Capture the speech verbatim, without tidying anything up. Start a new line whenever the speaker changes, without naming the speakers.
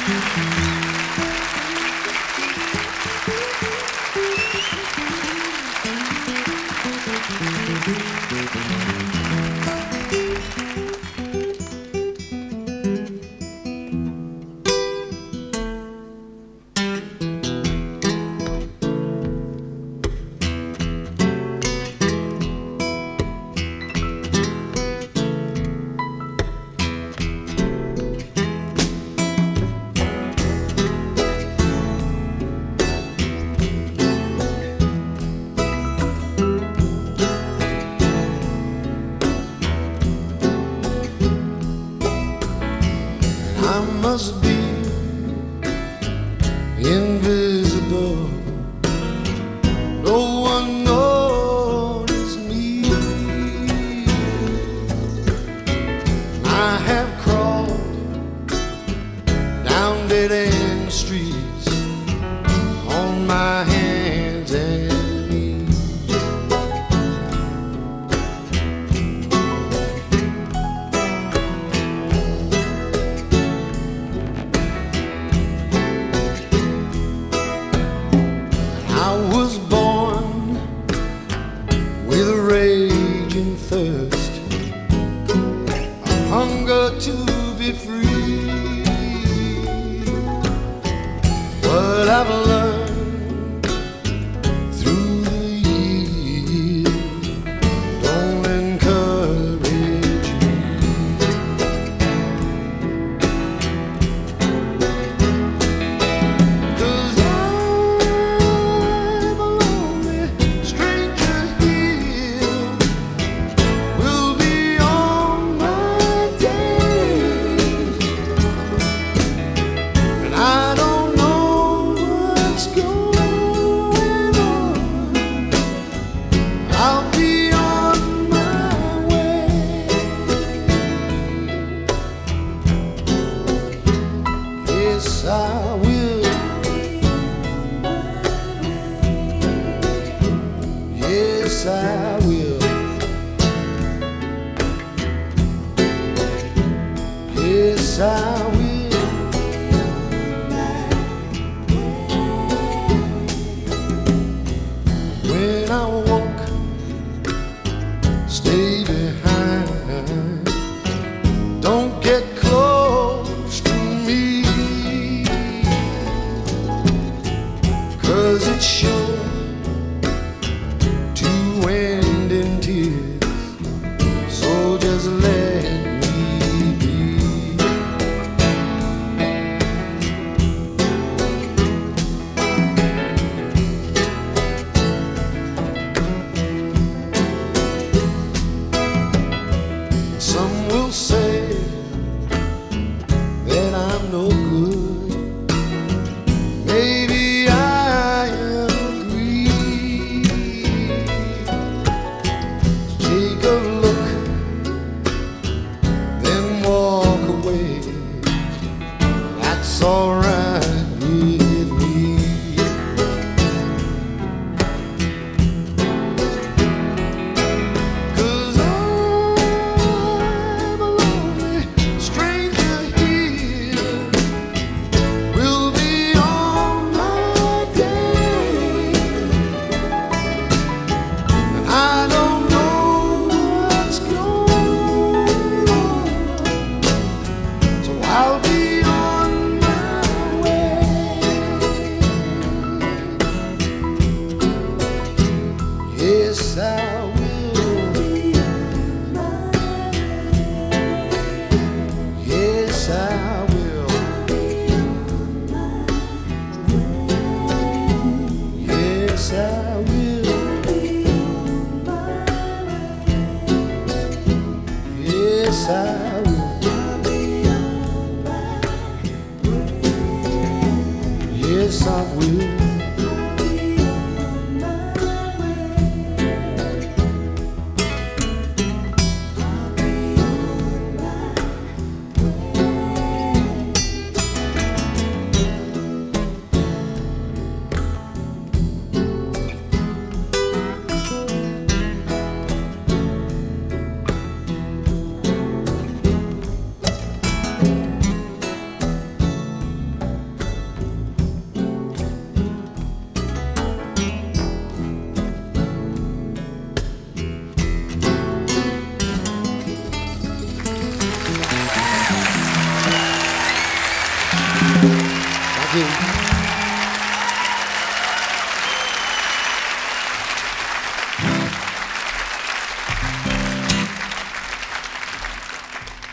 I must be invisible. No one notices me. I have crawled down dead-end streets on my hands and knees. I was born with a raging thirst, a hunger to be free. What I've learned through the years don't encourage me. 'Cause I'm a lonely stranger here, will be on my days, and I don't know what's going on. I'll be on my way. Yes, I will. Yes, I will. Yes, I will. When I walk, stay behind. Don't get close to me, 'cause it's sure to end in tears. So just let me be. 'Cause I will.